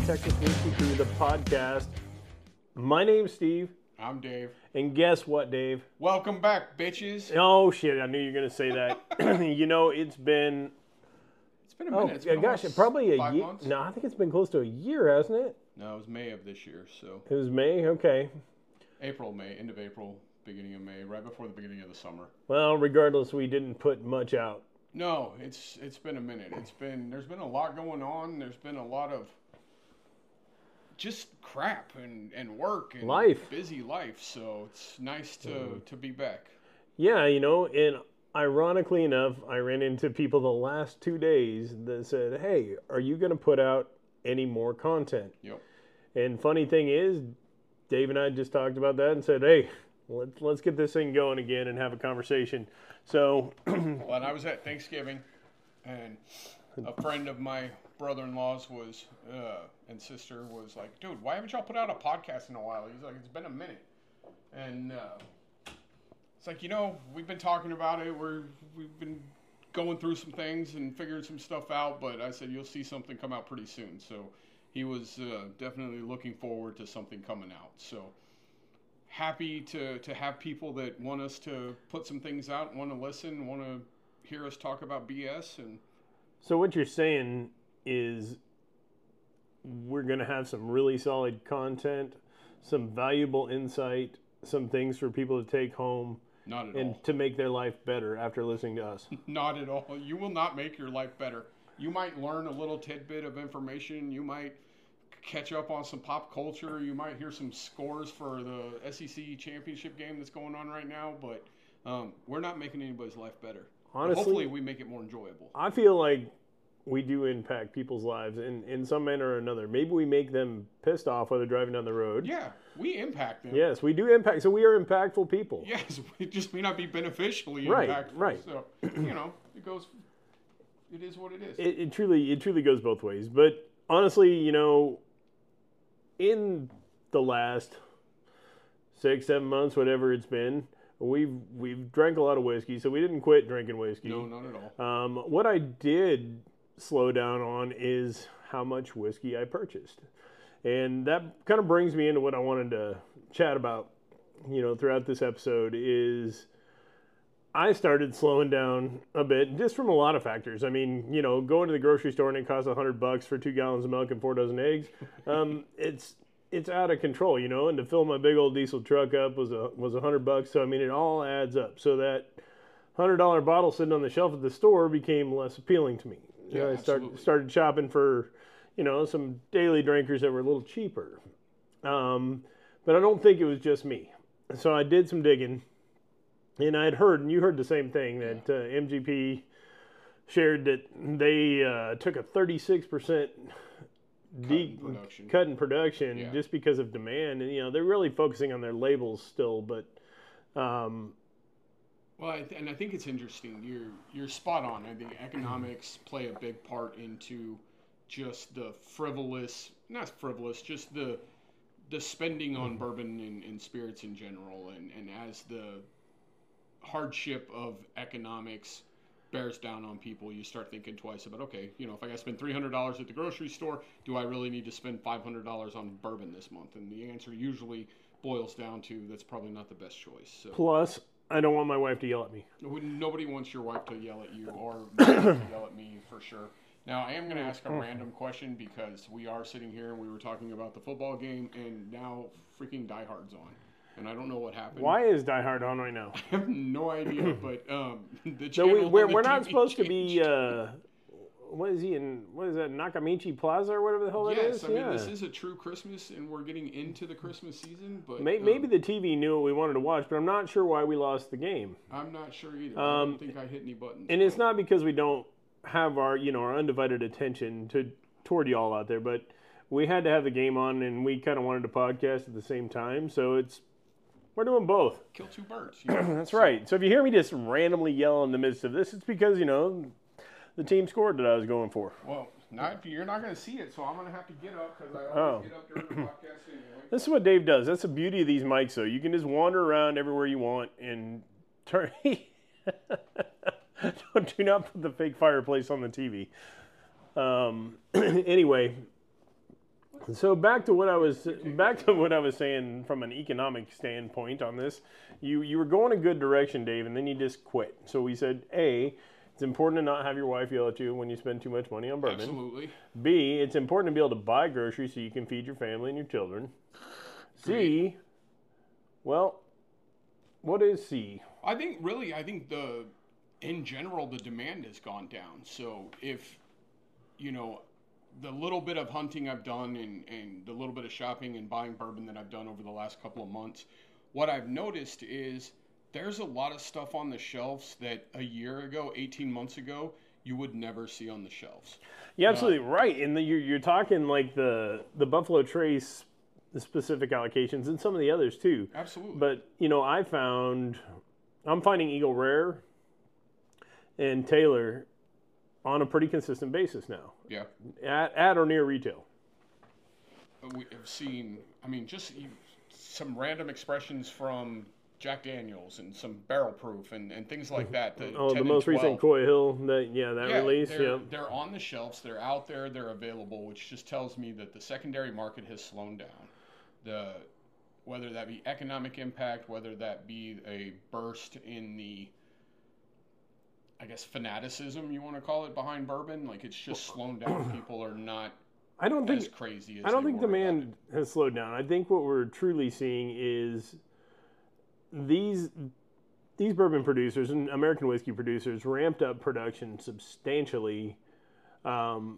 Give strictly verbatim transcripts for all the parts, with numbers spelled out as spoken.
Texas Whiskey Crew, the podcast. My name's Steve. I'm Dave. And guess what, Dave? Welcome back, bitches. Oh, shit, I knew you were going to say that. You know, it's been... It's been a minute. Oh, It's been gosh, probably a five year. months? No, I think it's been close to a year, hasn't it? No, it was May of this year, so... It was May? Okay. April, May, end of April, beginning of May, right before the beginning of the summer. Well, regardless, we didn't put much out. No, it's it's been a minute. It's been... There's been a lot going on. There's been a lot of... just crap and, and work and Life. busy life, so it's nice to, mm. to be back. Yeah, you know, and ironically enough, I ran into people the last two days that said, hey, are you going to put out any more content? Yep. And funny thing is, Dave and I just talked about that and said, hey, let's, let's get this thing going again and have a conversation. So... well, and I was at Thanksgiving, and a friend of my brother-in-law's was... Uh, and sister was like, dude, why haven't y'all put out a podcast in a while? He's like, it's been a minute. And uh, it's like, you know, we've been talking about it. We're, we've been going through some things and figuring some stuff out. But I said, you'll see something come out pretty soon. So he was uh, definitely looking forward to something coming out. So happy to, to have people that want us to put some things out, want to listen, want to hear us talk about B S. And so what you're saying is... we're going to have some really solid content, some valuable insight, some things for people to take home. Not at and all. To make their life better after listening to us. Not at all. You will not make your life better. You might learn a little tidbit of information. You might catch up on some pop culture. You might hear some scores for the S E C championship game that's going on right now. But um, we're not making anybody's life better. Honestly, but hopefully we make it more enjoyable. I feel like we do impact people's lives in, in some manner or another. Maybe we make them pissed off while they're driving down the road. Yeah, we impact them. Yes, we do impact. So we are impactful people. Yes, we just may not be beneficially right, impactful. Right, So, you know, it goes, it is what it is. It, it truly, it truly goes both ways. But honestly, you know, in the last six, seven months, whatever it's been, we've, we've drank a lot of whiskey, so we didn't quit drinking whiskey. No, not at all. Um, what I did... slow down on is how much whiskey I purchased. And that kind of brings me into what I wanted to chat about, you know, throughout this episode is I started slowing down a bit just from a lot of factors. I mean, you know, going to the grocery store and it costs a hundred bucks for two gallons of milk and four dozen eggs. Um, it's, it's out of control, you know, and to fill my big old diesel truck up was a, was a hundred bucks. So, I mean, it all adds up. So that hundred dollar bottle sitting on the shelf at the store became less appealing to me. You yeah, know, I started started shopping for, you know, some daily drinkers that were a little cheaper. Um, but I don't think it was just me. So I did some digging, and I had heard, and you heard the same thing, that uh, M G P shared that they uh, took a thirty-six percent de- production. cut in production yeah. just because of demand. And, you know, they're really focusing on their labels still, but... Um, Well, I th- and I think it's interesting. You're you're spot on. I think economics play a big part into just the frivolous, not frivolous, just the the spending on bourbon and, and spirits in general. And, and as the hardship of economics bears down on people, you start thinking twice about, okay, you know, if I got to spend three hundred dollars at the grocery store, do I really need to spend five hundred dollars on bourbon this month? And the answer usually boils down to that's probably not the best choice. So. Plus... I don't want my wife to yell at me. Nobody wants your wife to yell at you or to yell at me for sure. Now, I am going to ask a random question because we are sitting here and we were talking about the football game and now freaking Die Hard's on. And I don't know what happened. Why is Die Hard on right now? I have no idea, but um, the so channel we, we're, on the we're T V not supposed changed. to be... Uh, what is he in? What is that? Nakamichi Plaza or whatever the hell yes, that is? I mean, yeah. this is a true Christmas, and we're getting into the Christmas season. But maybe, um, maybe the T V knew what we wanted to watch, but I'm not sure why we lost the game. I'm not sure either. Um, I don't think I hit any buttons. And it's not because we don't have our, you know, our undivided attention to toward y'all out there, but we had to have the game on, and we kind of wanted to podcast at the same time, so it's we're doing both. Kill two birds. You know? That's so, right. So if you hear me just randomly yell in the midst of this, it's because, you know, the team scored that I was going for. Well, not, you're not going to see it, so I'm going to have to get up because I always Oh. get up during the podcast anyway. This is what Dave does. That's the beauty of these mics, though. You can just wander around everywhere you want and turn. Don't, do not put the fake fireplace on the T V. Um, anyway, So back to what I was back to what I was saying from an economic standpoint on this. You you were going a good direction, Dave, and then you just quit. So we said, A, it's important to not have your wife yell at you when you spend too much money on bourbon. Absolutely. B, it's important to be able to buy groceries so you can feed your family and your children. C, well, what is C? I think really, I think the in general the demand has gone down. So if you know. The little bit of hunting I've done and, and the little bit of shopping and buying bourbon that I've done over the last couple of months, what I've noticed is there's a lot of stuff on the shelves that a year ago, eighteen months ago, you would never see on the shelves. You're absolutely uh, right. And the, you're, you're talking like the, the Buffalo Trace the specific allocations and some of the others too. Absolutely. But, you know, I found, I'm finding Eagle Rare and Taylor on a pretty consistent basis now. Yeah. At, at or near retail. We have seen, I mean, just some random expressions from Jack Daniels and some Barrel Proof and, and things like that. The oh, the most recent Coy Hill, that yeah, that yeah, release. They're, yeah. They're on the shelves. They're out there. They're available, which just tells me that the secondary market has slowed down. The whether that be economic impact, whether that be a burst in the I guess fanaticism you want to call it behind bourbon, like it's just slowed down. People are not I don't think as crazy as I don't they think were demand has slowed down. I think what we're truly seeing is these these bourbon producers and American whiskey producers ramped up production substantially um,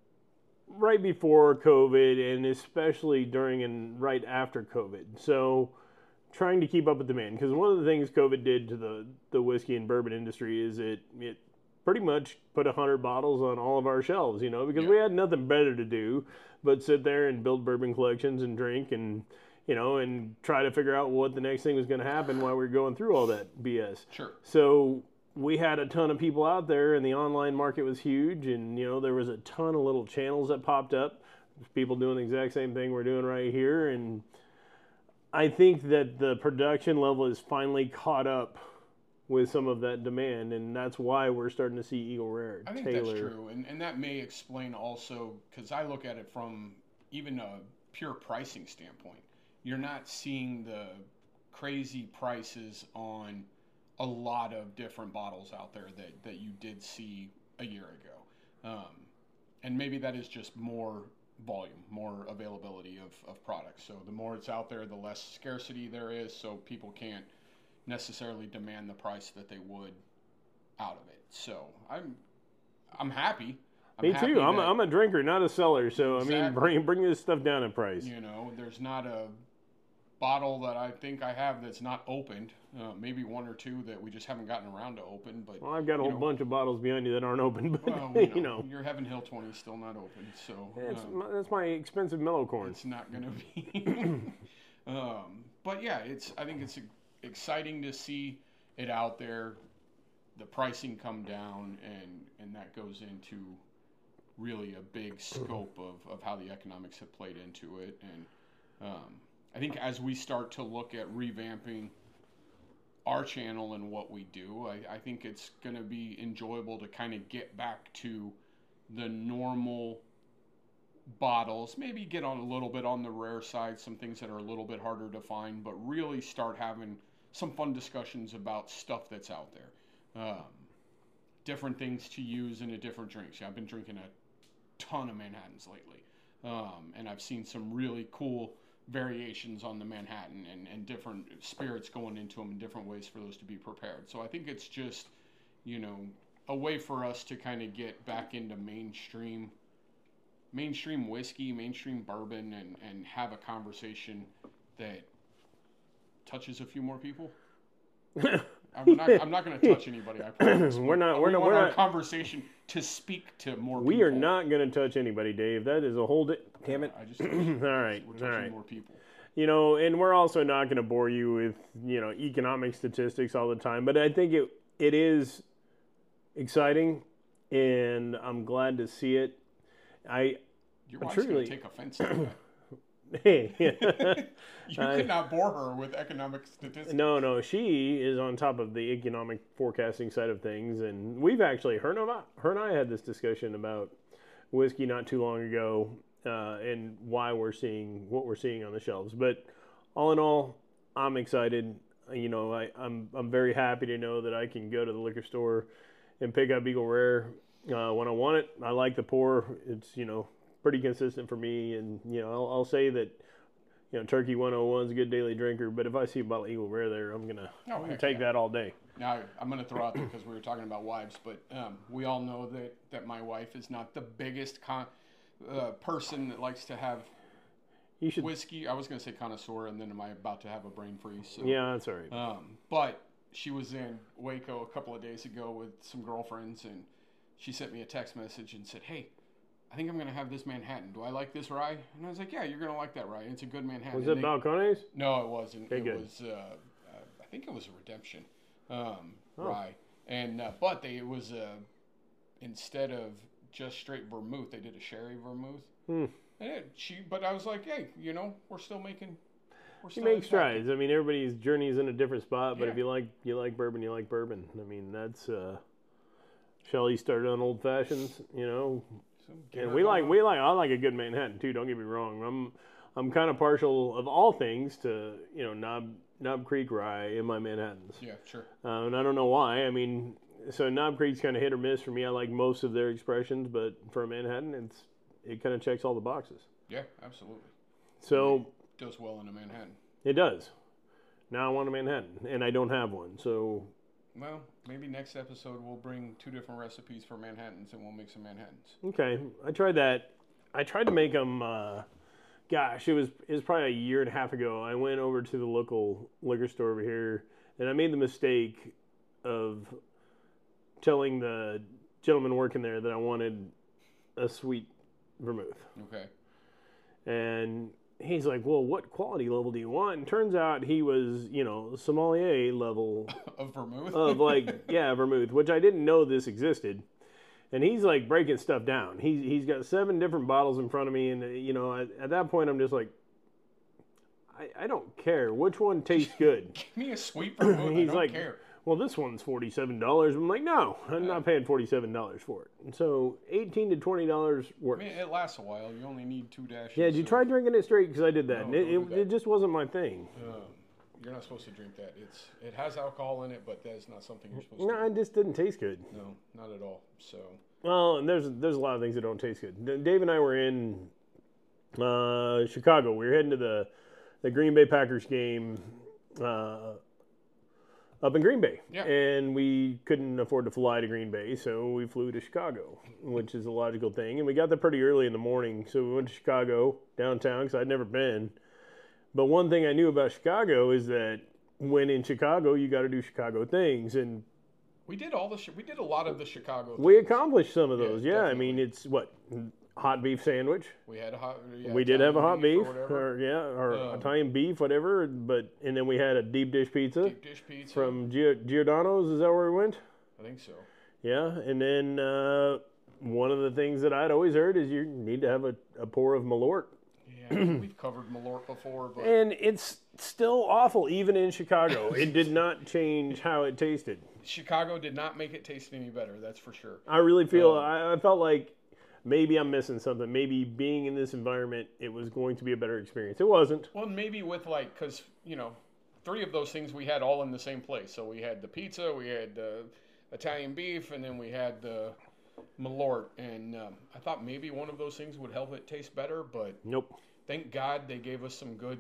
right before COVID and especially during and right after COVID. So trying to keep up with demand, because one of the things COVID did to the, the whiskey and bourbon industry is it it pretty much put one hundred bottles on all of our shelves, you know, because Yeah. we had nothing better to do but sit there and build bourbon collections and drink and, you know, and try to figure out what the next thing was going to happen while we were going through all that B S. Sure. So we had a ton of people out there and the online market was huge, and, you know, there was a ton of little channels that popped up, people doing the exact same thing we're doing right here, and I think that the production level is finally caught up with some of that demand, and that's why we're starting to see Eagle Rare, I think Taylor. that's true, and and that may explain also, because I look at it from even a pure pricing standpoint. You're not seeing the crazy prices on a lot of different bottles out there that, that you did see a year ago. Um, and maybe that is just more volume, more availability of, of products. So the more it's out there, the less scarcity there is, so people can't necessarily demand the price that they would out of it. So I'm I'm happy. I'm Me happy too. I'm a, that, I'm a drinker, not a seller. So Exactly. I mean, bring bring this stuff down in price. You know, there's not a bottle that I think I have that's not opened. Uh, maybe one or two that we just haven't gotten around to open. But Well, I've got a whole know, bunch of bottles behind you that aren't open, but well, we know, you know, your Heaven Hill twenty is still not open, so that's um, my, that's my expensive mellow corn. it's not going to be. um, but yeah, it's. I think it's exciting to see it out there, the pricing come down, and and that goes into really a big scope of, of how the economics have played into it. And um, I think as we start to look at revamping our channel and what we do, I, I think it's going to be enjoyable to kind of get back to the normal bottles, maybe get on a little bit on the rare side, some things that are a little bit harder to find, but really start having some fun discussions about stuff that's out there. Um, different things to use in a different drink. See, I've been drinking a ton of Manhattans lately. Um, and I've seen some really cool variations on the Manhattan and, and different spirits going into them in different ways for those to be prepared. So I think it's just, you know, a way for us to kind of get back into mainstream mainstream whiskey, mainstream bourbon, and, and have a conversation that touches a few more people. I'm not. I'm not going to touch anybody. I promise. We're not. But We're we not. want We're our not. conversation to speak to more. We people. are not going to touch anybody, Dave. That is a whole. Di- Damn it! I just. All all right. We're All touching right. more people. You know, and we're also not going to bore you with, you know, economic statistics all the time, but I think it it is exciting, and I'm glad to see it. I Your wife's truly- going to take offense to that. hey. You I- could not bore her with economic statistics. No, no, she is on top of the economic forecasting side of things, and we've actually her and I, her and I had this discussion about whiskey not too long ago, uh, and why we're seeing what we're seeing on the shelves. But all in all, I'm excited. You know, I, I'm I'm very happy to know that I can go to the liquor store and pick up Eagle Rare uh, when I want it. I like the pour. It's, you know, pretty consistent for me. And, you know, I'll, I'll say that, you know, Turkey one oh one is a good daily drinker. But if I see a bottle of Eagle Rare there, I'm going oh, to take yeah. that all day. Now, I'm going to throw out there because we were talking about wives, but um, we all know that, that my wife is not the biggest con- uh, person that likes to have you should... whiskey. I was going to say connoisseur, and then am I about to have a brain freeze? So, yeah, that's all right. Um, but she was in Waco a couple of days ago with some girlfriends, and she sent me a text message and said, hey, I think I'm going to have this Manhattan. Do I like this rye? And I was like, yeah, you're going to like that rye. It's a good Manhattan. Was it Balcones? No, it wasn't. Okay, it good. was, uh, uh, I think it was a Redemption um, oh. rye. And, uh, but they, it was, uh, instead of just straight vermouth, they did a sherry vermouth. Hmm. And it, she, but I was like, hey, you know, we're still making, we're She still makes happy. strides. I mean, everybody's journey is in a different spot, but Yeah. if you like you like bourbon, you like bourbon. I mean, that's uh, Shelley started on old fashions, you know, So give and her we a like go. we like I like a good Manhattan too. Don't get me wrong. I'm I'm kind of partial of all things to you know Knob Knob Creek rye in my Manhattans, Yeah, sure. uh, and I don't know why. I mean, so Knob Creek's kind of hit or miss for me. I like most of their expressions, but for a Manhattan, it's it kind of checks all the boxes. Yeah, absolutely. So It does well in a Manhattan. it does. Now I want a Manhattan, and I don't have one. So Well, maybe next episode we'll bring two different recipes for Manhattans and we'll make some Manhattans. okay, I tried that. I tried to make them. Uh, gosh, it was it was probably a year and a half ago. I went over to the local liquor store over here, and I made the mistake of telling the gentleman working there that I wanted a sweet vermouth. Okay. And he's like, well, what quality level do you want? And turns out he was, you know, sommelier level Of vermouth? of like, yeah, vermouth, which I didn't know this existed. And he's like breaking stuff down. He's, he's got seven different bottles in front of me. And, uh, you know, at, at that point, I'm just like, I, I don't care. Which one tastes good? Give me a sweet vermouth. I He's don't like, care. well, this one's forty-seven dollars. I'm like, no, I'm not paying forty-seven dollars for it. And so eighteen to twenty dollars I works. mean, it lasts a while. You only need two dashes. Yeah, did you so, try drinking it straight? Because I did that. No, and it, don't do it, it just wasn't my thing. Um, you're not supposed to drink that. It's It has alcohol in it, but that's not something you're supposed No, to it just didn't taste good. No, not at all. So, Well, and there's there's a lot of things that don't taste good. D- Dave and I were in uh, Chicago. We were heading to the the Green Bay Packers game uh, up in Green Bay, Yeah. and we couldn't afford to fly to Green Bay, so we flew to Chicago, which is a logical thing. And we got there pretty early in the morning, so we went to Chicago downtown because I'd never been. But one thing I knew about Chicago is that when in Chicago, you got to do Chicago things, and we did all the sh- we did a lot of the Chicago we things. accomplished some of Yeah, those. Yeah, I mean, definitely. it's what hot beef sandwich. We had a hot. Yeah, we did have a hot Italian beef, or whatever. or yeah, or Um, Italian beef, whatever. But and then we had a deep dish pizza Deep dish pizza. from Gio- Giordano's. Is that where we went? I think so. Yeah, and then uh, one of the things that I'd always heard is you need to have a, a pour of Malort, Yeah, we've covered Malort before, but and it's still awful even in Chicago. It did not change how it tasted. Chicago did not make it taste any better. That's for sure. I really feel Um, I, I felt like maybe I'm missing something. Maybe being in this environment, it was going to be a better experience. It wasn't. Well, maybe with like, because, you know, three of those things we had all in the same place. So we had the pizza, we had the Italian beef, and then we had the Malort. And um, I thought maybe one of those things would help it taste better, but Nope. thank God they gave us some good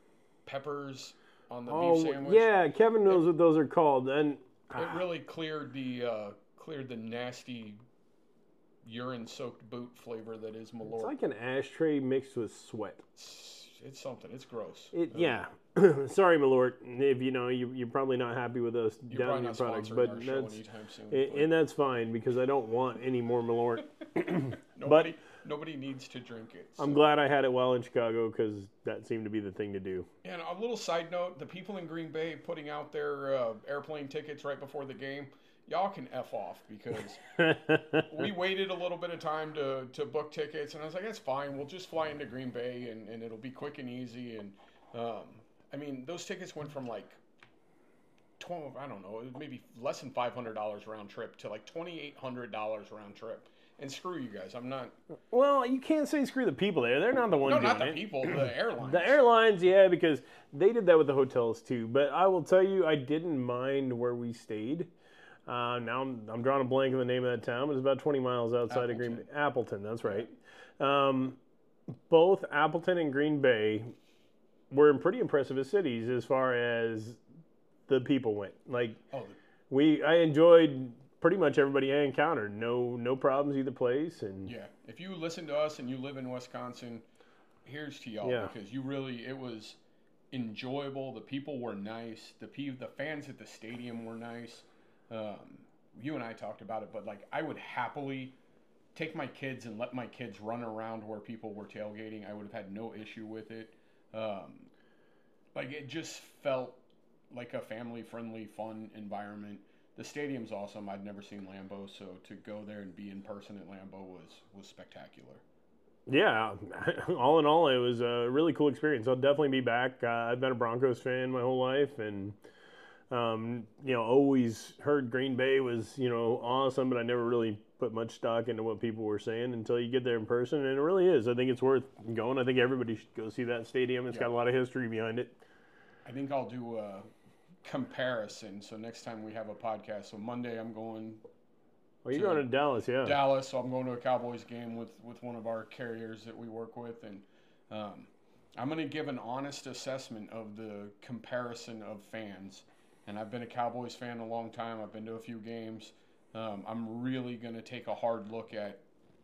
peppers on the Oh, beef sandwich. yeah, Kevin knows what those are called. And It really cleared the uh, cleared the nasty urine-soaked boot flavor that is Malort. it's like an ashtray mixed with sweat. It's, it's something. It's gross. It, Uh, yeah. Sorry, Malort. If you know, you, you're probably not happy with us You're down probably your not products, sponsoring but our show that's anytime soon. and, but and that's fine because I don't want any more Malort. nobody, nobody needs to drink it. I'm so. glad I had it while in Chicago because that seemed to be the thing to do. And a little side note: the people in Green Bay putting out their uh, airplane tickets right before the game, y'all can f off because we waited a little bit of time to, to book tickets, and I was like, that's fine. We'll just fly into Green Bay, and, and it'll be quick and easy. And um, I mean, those tickets went from like twelve, I don't know, maybe less than five hundred dollars round trip to like twenty eight hundred dollars round trip. And screw you guys. I'm not. Well, you can't say screw the people there. They're not the ones No, doing not the it. people. The airlines. The airlines, yeah, because they did that with the hotels too. But I will tell you, I didn't mind where we stayed. Uh, now I'm, I'm drawing a blank on the name of that town, but it's about twenty miles outside Appleton. of Green Bay. Appleton, that's right. Um, both Appleton and Green Bay were pretty impressive as cities as far as the people went. Like, Oh, we, I enjoyed pretty much everybody I encountered. No, no problems either place. And yeah. If you listen to us and you live in Wisconsin, here's to y'all Yeah. because you really it was enjoyable. The people were nice. The pe- the fans at the stadium were nice. Um, you and I talked about it, but like I would happily take my kids and let my kids run around where people were tailgating. I would have had no issue with it. Um, like it just felt like a family-friendly, fun environment. The stadium's awesome. I'd never seen Lambeau, so to go there and be in person at Lambeau was was spectacular. yeah, all in all, it was a really cool experience. I'll definitely be back. Uh, I've been a Broncos fan my whole life, and um, you know, always heard Green Bay was you know awesome, but I never really put much stock into what people were saying until you get there in person, and it really is. I think it's worth going. I think everybody should go see that stadium. It's Yeah. got a lot of history behind it. I think I'll do a comparison. So next time we have a podcast, so Monday I'm going Oh, you're to going to Dallas, yeah. Dallas, so I'm going to a Cowboys game with, with one of our carriers that we work with, and um, I'm going to give an honest assessment of the comparison of fans. And I've been a Cowboys fan a long time. I've been to a few games. Um, I'm really going to take a hard look at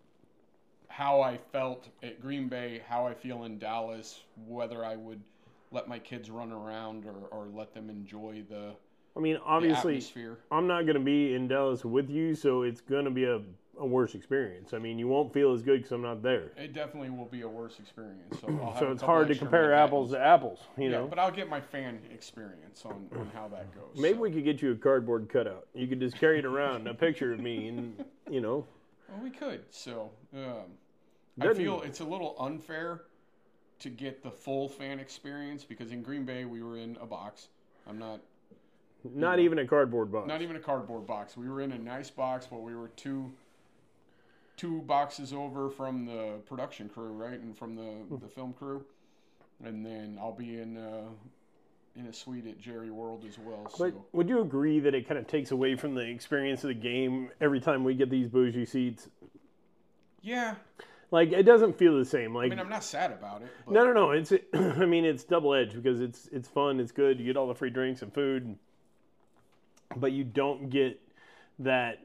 how I felt at Green Bay, how I feel in Dallas, whether I would let my kids run around or, or let them enjoy the, I mean, the obviously, atmosphere. I'm not going to be in Dallas with you, so it's going to be a, a worse experience. I mean, you won't feel as good because I'm not there. It definitely will be a worse experience. So, I'll have So a it's couple hard to extra compare Manhattans. apples to apples, you Yeah, know. but I'll get my fan experience on, on how that goes. Maybe so. we could get you a cardboard cutout. You could just carry it around, a picture of me, and, you know. Well, we could. So um, I Doesn't- feel it's a little unfair to get the full fan experience because in Green Bay we were in a box. I'm not Not even a cardboard box. not even a cardboard box. We were in a nice box, but we were two two boxes over from the production crew, right, and from the, the film crew. And then I'll be in uh, in a suite at Jerry World as well. So But would you agree that it kind of takes away from the experience of the game every time we get these bougie seats? yeah, Like, it doesn't feel the same. I Like, mean I'm not sad about it. But no, no, no. It's, I mean, it's double edged because it's it's fun, it's good. You get all the free drinks and food, but you don't get that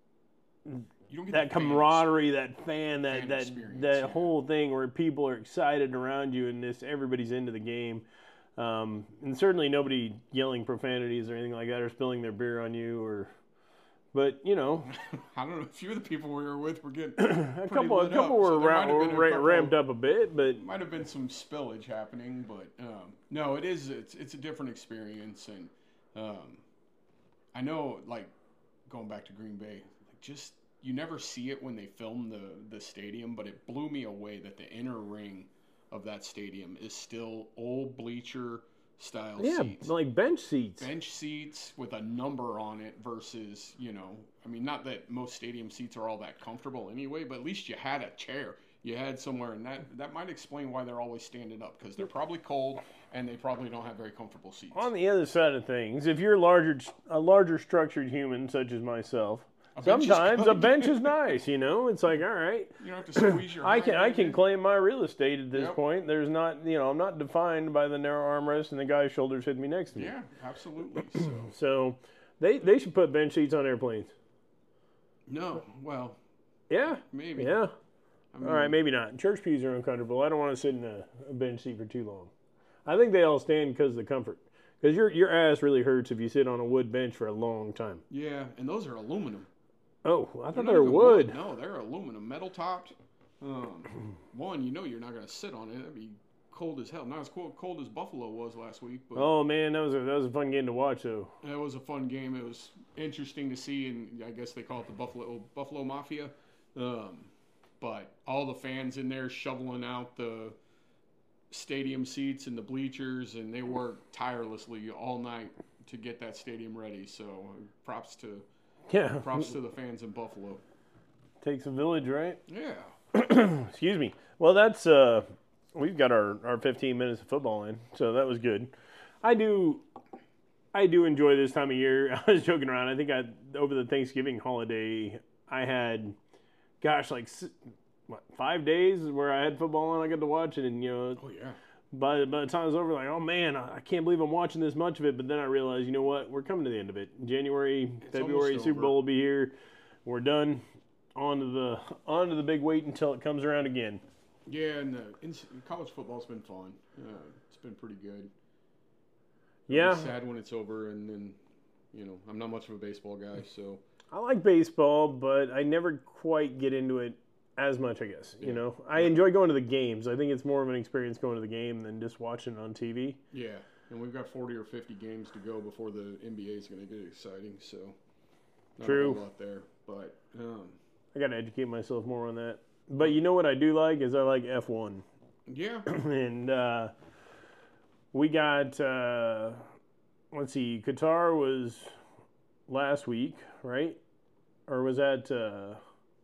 you don't get that the fans. camaraderie, that fan, that fan that experience, that yeah. whole thing where people are excited around you and this everybody's into the game. Um, and certainly nobody yelling profanities or anything like that or spilling their beer on you or. But you know, I don't know. A few of the people we were with were getting a couple, a lit couple up, were so there ra- might have been a ra- couple- ramped up a bit, but Might have been some spillage happening, but um, no, it is. It's it's a different experience, and um, I know, like going back to Green Bay, like just you never see it when they film the the stadium, but it blew me away that the inner ring of that stadium is still old bleacher style yeah, seats. like bench seats. Bench seats with a number on it versus, you know, I mean, not that most stadium seats are all that comfortable anyway, but at least you had a chair. You had somewhere, and that, that might explain why they're always standing up, because they're probably cold, and they probably don't have very comfortable seats. On the other side of things, if you're a larger, a larger structured human such as myself, A bench is sometimes a good. bench is nice. You know, it's like, all right, You don't have to squeeze your I can I hind can in. claim my real estate at this Yep. point. There's not, you know, I'm not defined by the narrow armrest and the guy's shoulders hitting me next to me. Yeah, absolutely. So, So they they should put bench seats on airplanes. no, well, Yeah, maybe. yeah. I mean, All right, maybe not. Church pews are uncomfortable. I don't want to sit in a, a bench seat for too long. I think they all stand because of the comfort. Because your your ass really hurts if you sit on a wood bench for a long time. Yeah, and those are aluminum. Oh, I They're thought not they were even wood. No, they're aluminum, metal topped. Um, one, you know you're not going to sit on it. That'd be cold as hell. Not as cold, cold as Buffalo was last week, but Oh man, that was a that was a fun game to watch though. it was a fun game. It was interesting to see, and I guess they call it the Buffalo Buffalo Mafia. Um, but all the fans in there shoveling out the stadium seats and the bleachers, and they worked tirelessly all night to get that stadium ready. So props to Yeah. props to the fans in Buffalo. Takes a village, right? Yeah. Excuse me. Well, that's uh, we've got our, our fifteen minutes of football in, so that was good. I do, I do enjoy this time of year. I was joking around. I think I over the Thanksgiving holiday, I had, gosh, like what five days where I had football and I got to watch it, and you know, Oh yeah. by by the time it was over, like, oh man, I can't believe I'm watching this much of it. But then I realized, you know what, we're coming to the end of it. January, It's February, almost Super over. Bowl will be here. We're done. On to the on to the big wait until it comes around again. Yeah, and the in, college football's been fun. Uh, it's been pretty good. Yeah, It's sad when it's over, and then, you know, I'm not much of a baseball guy, so I like baseball, but I never quite get into it as much, I guess. You Yeah. know, I enjoy going to the games. I think it's more of an experience going to the game than just watching it on T V. yeah. And we've got forty or fifty games to go before the N B A is going to get exciting, so not True. a whole lot there. But um, I got to educate myself more on that. But you know what I do like is I like F one. yeah, and uh, we got, uh, let's see, Qatar was last week, right? Or was that, uh,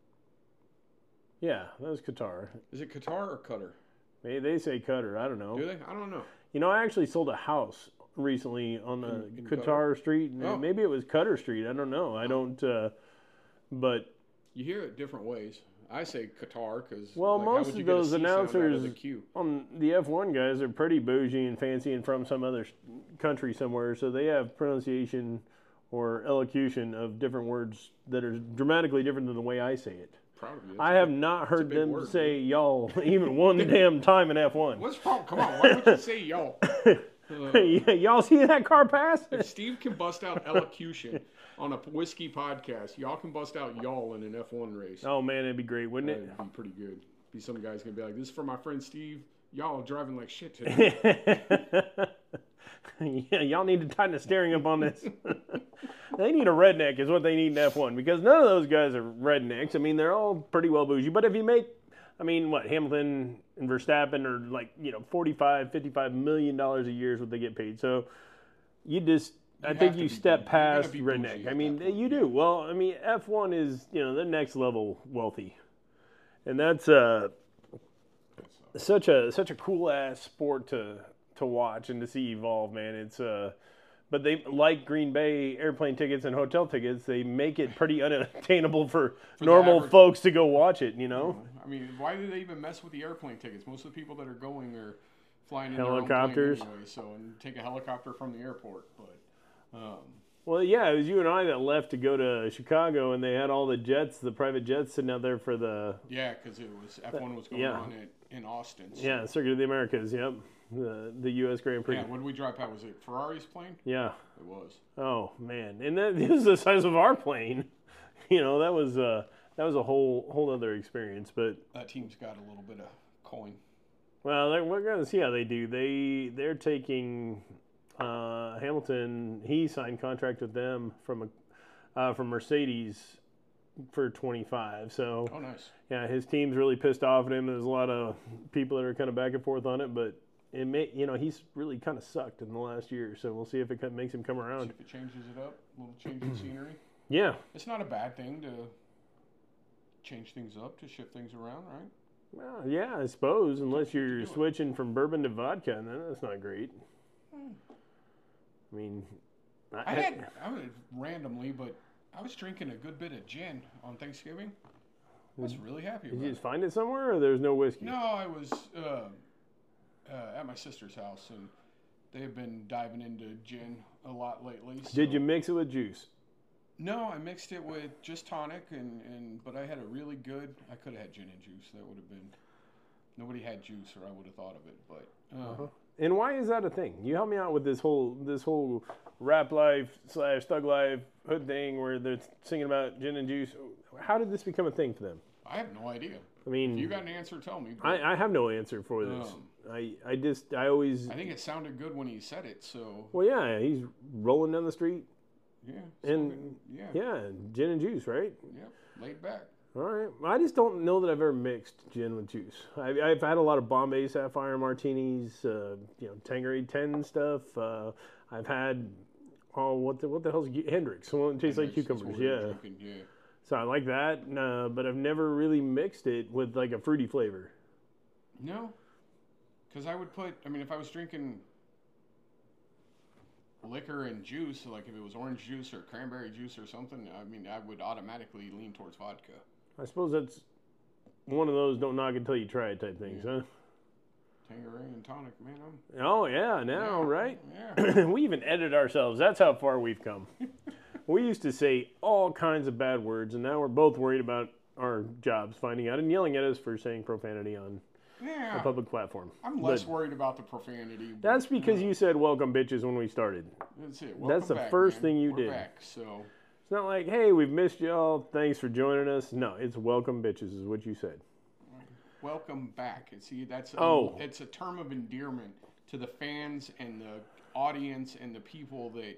yeah, that was Qatar. is it Qatar or Qatar? They, they say Qatar, I don't know. Do they? I don't know. You know, I actually sold a house recently on the In- in Qatar, Qatar? Street. and Oh. Maybe it was Qatar Street, I don't know. I don't, uh, but You hear it different ways. I say Qatar because Well, like, most how would of you get a those C sound out of announcers- the Q? on the F one guys are pretty bougie and fancy and from some other s- country somewhere, so they have pronunciation or elocution of different words that are dramatically different than the way I say it. Proud of you. That's I a have big- not heard big them word, say y'all even one damn time in F one. What's wrong? Come on, why would you say y'all? Uh, Yeah, y'all see that car pass? if Steve can bust out elocution on a whiskey podcast, y'all can bust out y'all in an F one race. Oh man, it'd be great, wouldn't it? That'd be pretty good. Be some guy's gonna be like, "This is for my friend Steve. Y'all are driving like shit today." Yeah, y'all need to tighten the steering up on this. They need a redneck is what they need in F one because none of those guys are rednecks. I mean, they're all pretty well bougie. But if you make, I mean, what, Hamilton and Verstappen are like, you know, forty-five, fifty-five million dollars a year is what they get paid. So you just, I have think to you be step bougie. You gotta past be bougie redneck. at I mean, that point, you yeah. do. Well, I mean, F one is, you know, the next level wealthy. And that's uh, such a such a cool ass sport to to watch and to see evolve, man. It's uh but they like Green Bay airplane tickets and hotel tickets, they make it pretty unattainable for, For the normal average- folks to go watch it, you know. I mean, why do they even mess with the airplane tickets? Most of the people that are going are flying in Helicopters. their own plane anyway, so and take a helicopter from the airport. But um, Well, yeah, it was you and I that left to go to Chicago, and they had all the jets, the private jets, sitting out there for the yeah, because it was F one was going Yeah. on at, in Austin. So, yeah Circuit of the Americas. Yep, the the U S Grand Prix. yeah. What did we drive past? Was it Ferrari's plane? Yeah. It was. Oh man, and that is the size of our plane. You know, that was uh that was a whole whole other experience. But That team's got a little bit of coin. well, they're- we're gonna see how they do. They they're taking uh, Hamilton. He signed contract with them from a uh, from Mercedes for twenty-five. So Oh, nice. yeah, his team's really pissed off at him. There's a lot of people that are kind of back and forth on it, but it may, you know, he's really kind of sucked in the last year. So we'll see if it kind of makes him come See around. if it changes it up. A little change in scenery. Yeah, It's not a bad thing to change things up, to shift things around, right? well, yeah, I suppose, unless you're do it. switching from bourbon to vodka, and then that's not great. I mean, I had, I was randomly, but I was drinking a good bit of gin on Thanksgiving. I was really happy Did about you it. just find it somewhere, or there's no whiskey? No, I was uh, uh, at my sister's house, and they have been diving into gin a lot lately. Did so- you mix it with juice? No, I mixed it with just tonic, and, and but I had a really good. I could have had gin and juice. That would have been. Nobody had juice, or I would have thought of it. But uh, Uh-huh. And why is that a thing? You help me out with this whole this whole rap life slash thug life hood thing where they're singing about gin and juice. How did this become a thing for them? I have no idea. I mean, If you got an answer, tell me. but I, I have no answer for this. Um, I, I just I always I think it sounded good when he said it. So well yeah he's rolling down the street yeah, and smoking- yeah, yeah gin and juice, right? yeah, laid back. All right. I just don't know that I've ever mixed gin with juice. I, I've had a lot of Bombay Sapphire martinis, uh, you know, Tanqueray ten stuff. Uh, I've had oh what the what the hell's Hendrix? One that tastes like Hendrix, that's cucumbers. what we were Yeah. drinking, yeah. So I like that, uh, but I've never really mixed it with like a fruity flavor. No, because I would put. I mean, if I was drinking liquor and juice, like if it was orange juice or cranberry juice or something, I mean, I would automatically lean towards vodka. I suppose that's one of those don't knock until you try it type things, Yeah. huh? Tangerine and tonic, man. I'm, Oh yeah, now Yeah, right? yeah. We even edit ourselves. That's how far we've come. We used to say all kinds of bad words, and now we're both worried about our jobs finding out and yelling at us for saying profanity on Yeah. a public platform. I'm less But worried about the profanity. but, that's because uh, you said welcome bitches when we started. That's it. that's Welcome the back, first man. thing you We're did. Back, so It's not like, hey, we've missed y'all. Thanks for joining us. No, it's welcome bitches is what you said. welcome back. And see, that's a, Oh. it's a term of endearment to the fans and the audience and the people that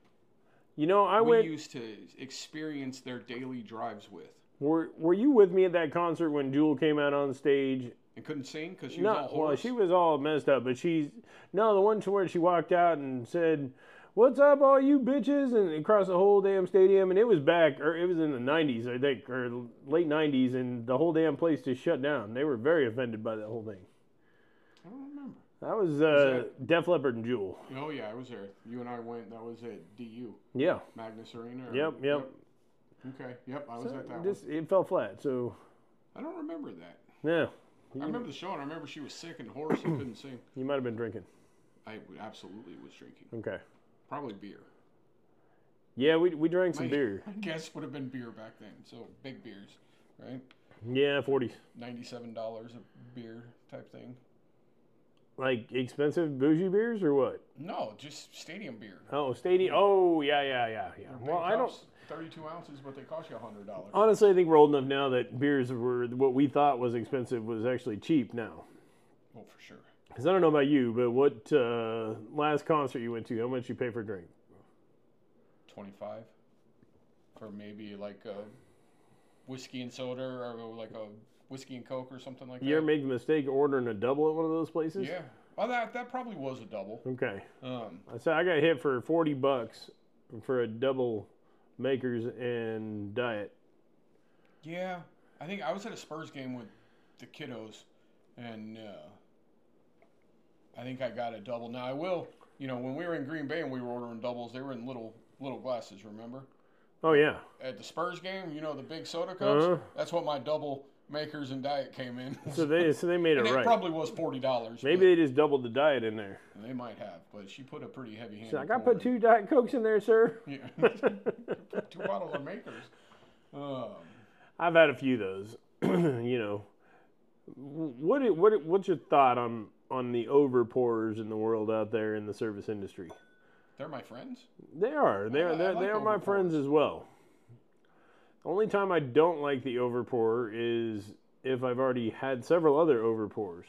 You know, I we went. used to experience their daily drives with. Were Were you with me at that concert when Jewel came out on stage? And couldn't sing because she was all No, hoarse. well, she was all messed up, but she's no the one to where she walked out and said, "What's up, all you bitches?" and across the whole damn stadium, and it was back, or it was in the nineties, I think, or late nineties, and the whole damn place just shut down. They were very offended by that whole thing. I don't remember. That was uh, Def Leppard and Jewel. Oh yeah, I was there. You and I went. That was at D U, Yeah. Magnus Arena. or- Yep. Yep. Okay. Yep. I was So at that just, one. it fell flat. So I don't remember that. yeah, I remember the show, and I remember she was sick and hoarse and couldn't sing. you might have been drinking. I would- absolutely was drinking. Okay. Probably beer. Yeah, we we drank some My- beer. I guess would have been beer back then. So big beers, right? Yeah, forties. Ninety-seven dollars a beer type thing. Like expensive bougie beers or what? No, just stadium beer. Oh, stadium. Oh, yeah, yeah, yeah, yeah. They're Well, big I don't. cups, thirty-two ounces, but they cost you a hundred dollars. Honestly, I think we're old enough now that beers were what we thought was expensive was actually cheap now. Oh, for sure. Because I don't know about you, but what uh, last concert you went to? How much you pay for a drink? Twenty-five for maybe like a whiskey and soda or like a whiskey and coke or something like that. You ever made the mistake of ordering a double at one of those places? Yeah. Well, that that probably was a double. Okay. Um, I said I got hit for forty bucks for a double Makers and Diet. yeah, I think I was at a Spurs game with the kiddos, and uh, I think I got a double. Now I will, you know, when we were in Green Bay and we were ordering doubles, they were in little little glasses. Remember? Oh yeah. At the Spurs game, you know, the big soda cups. Uh-huh. That's what my double Makers and Diet came in. So they so they made it and it right. probably was forty dollars. Maybe they just doubled the Diet in there. they might have, but she put a pretty heavy hand. So I got put two Diet Cokes in there, sir. Yeah. two bottles of Makers. Um, I've had a few of those. You know, what what what's your thought on on the over pourers in the world out there in the service industry? they're my friends. They are. They I- are. I They like are my overpours. friends as well. The only time I don't like the over pour is if I've already had several other over pours.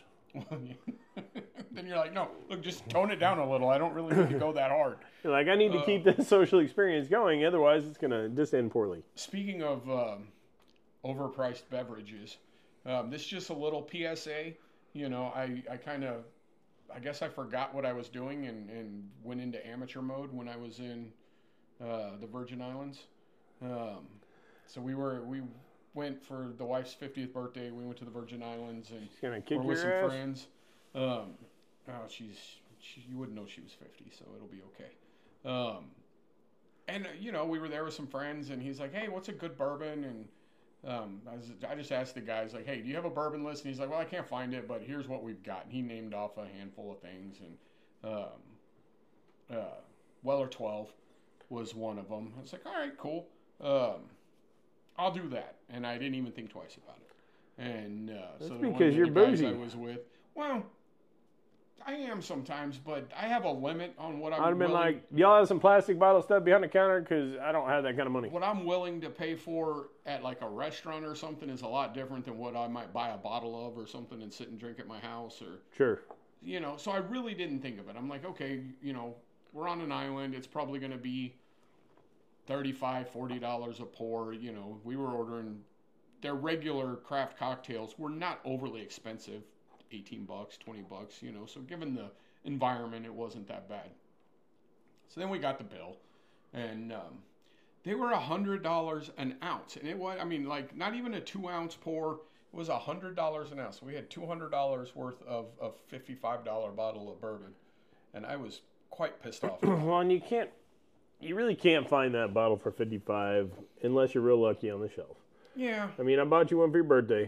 Then you're like, no, look, just tone it down a little. I don't really need to go that hard. Like I need to Uh, keep this social experience going, otherwise it's gonna just end poorly. Speaking of um, overpriced beverages, um, this is just a little P S A. You know, I, I kind of, I guess I forgot what I was doing and, and went into amateur mode when I was in uh, the Virgin Islands. Um, so we were, we went for the wife's fiftieth birthday. We went to the Virgin Islands and She's gonna kick we're with some your ass. friends. Um, oh, she's, she, you wouldn't know she was fifty, so it'll be okay. Um, and, uh, you know, we were there with some friends, and he's like, hey, what's a good bourbon? And um, I, was, I just asked the guys, like, hey, do you have a bourbon list? And he's like, well, I can't find it, but here's what we've got. And he named off a handful of things. And um, uh, Weller twelve was one of them. I was like, all right, cool. Um, I'll do that. And I didn't even think twice about it. And uh, That's so the because one of you're the guys bougie. I was with, well, I am sometimes, but I have a limit on what I'm I'd have been willing, like, y'all have some plastic bottle stuff behind the counter because I don't have that kind of money. what I'm willing to pay for at like a restaurant or something is a lot different than what I might buy a bottle of or something and sit and drink at my house or, Sure. you know, so I really didn't think of it. I'm like, okay, you know, we're on an island. It's probably going to be thirty-five dollars, forty dollars a pour. You know, we were ordering their regular craft cocktails were not overly expensive. eighteen bucks, twenty bucks, you know, so given the environment, it wasn't that bad. So then we got the bill, and um, They were a hundred dollars an ounce, and it was, I mean, like not even a two ounce pour. It was a hundred dollars an ounce. We had two hundred dollars worth of a fifty-five dollar bottle of bourbon, and I was quite pissed off. Well, and you can't, you really can't find that bottle for fifty-five unless you're real lucky on the shelf. Yeah. I mean, I bought you one for your birthday,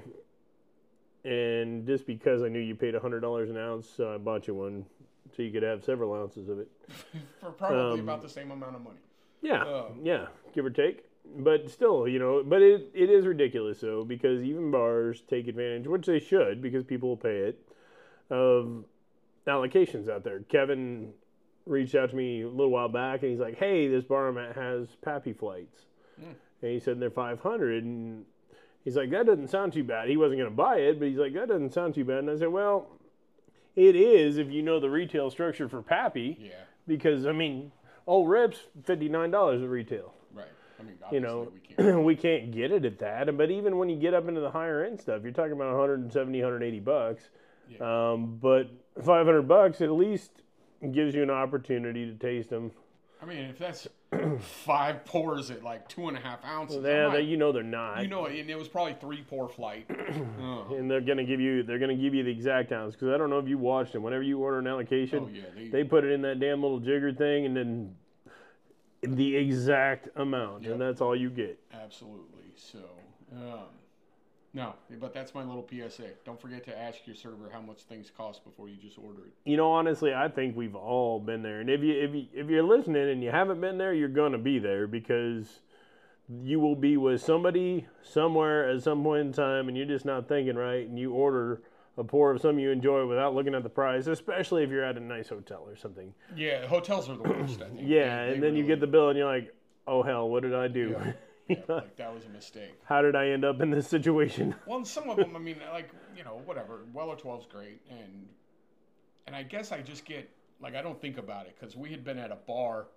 and just because I knew you paid a hundred dollars an ounce, so I bought you one so you could have several ounces of it for probably um, about the same amount of money. Yeah, um, yeah, give or take. But still, you know, but it it is ridiculous, though, because even bars take advantage, which they should, because people will pay it, of allocations out there. Kevin reached out to me a little while back, and he's like, hey, this bar I'm at has Pappy flights. Mm. And he said they're five hundred, and he's like, that doesn't sound too bad. He wasn't going to buy it, but he's like, that doesn't sound too bad. And I said, well, it is if you know the retail structure for Pappy. Yeah. Because, I mean, Old Rip's fifty-nine dollars at retail. Right. I mean, you know, we can't. we can't get it at that. But even when you get up into the higher end stuff, you're talking about one seventy, one eighty bucks. Yeah. Um, but five hundred bucks at least gives you an opportunity to taste them. I mean, if that's five pours at like two and a half ounces, well, yeah, they, you know they're not. You know, and it was probably three pour flight. Oh. And they're gonna give you, they're gonna give you the exact ounce, because I don't know if you watched them. Whenever you order an allocation, oh, yeah, they, they put it in that damn little jigger thing, and then the exact amount, yep. And that's all you get. Absolutely. So, um, no, but that's my little P S A. Don't forget to ask your server how much things cost before you just order it. You know, honestly, I think we've all been there. And if you if you if you're listening and you haven't been there, you're gonna be there, because you will be with somebody somewhere at some point in time, and you're just not thinking right, and you order a pour of something you enjoy without looking at the price, especially if you're at a nice hotel or something. Yeah, hotels are the worst, I think. Yeah, they, and they then really... you get the bill, and you're like, oh hell, what did I do? Yeah. Yeah, like that was a mistake. How did I end up in this situation? Well, some of them, I mean, like, you know, whatever. Weller twelve's great, and and I guess I just get, like, I don't think about it, because we had been at a bar